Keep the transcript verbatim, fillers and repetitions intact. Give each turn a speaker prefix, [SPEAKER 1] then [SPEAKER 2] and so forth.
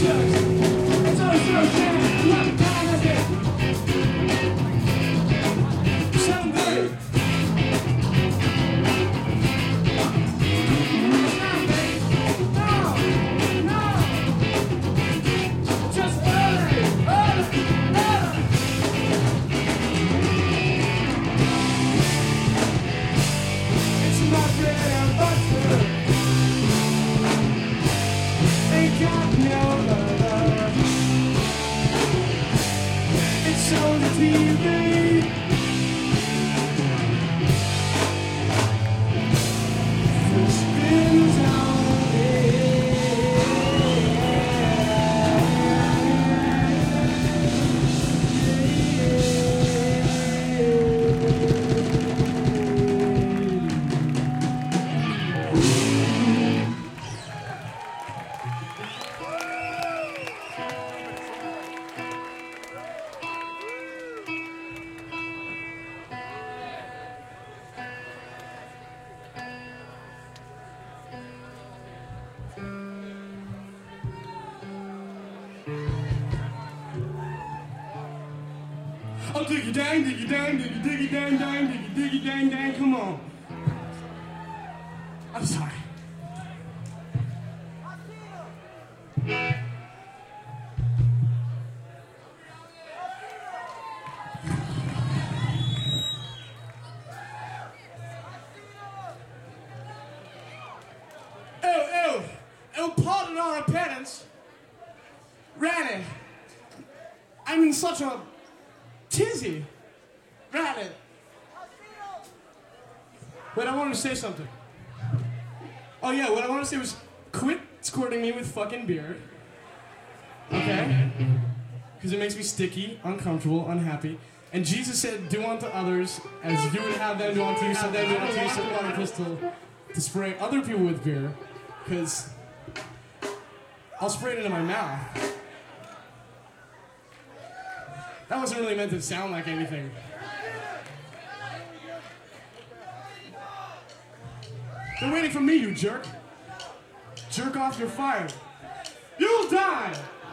[SPEAKER 1] Oh, diggy dang, diggy dang, diggy diggy dang dang, diggy diggy dang dang, come on. I'm sorry. Ew, ew, ew, pardon our appearance. Ranny, I'm in such a tizzy. Ranny. Wait, I wanted to say something. Oh yeah, what I wanted to say was quit squirting me with fucking beer. Okay? Because it makes me sticky, uncomfortable, unhappy. And Jesus said, do unto others as you would have them do unto you, so they do unto you, so water crystal to spray other people with beer. Because I'll spray it into my mouth. That wasn't really meant to sound like anything. They're waiting for me, you jerk. Jerk off, you're fired. You'll die!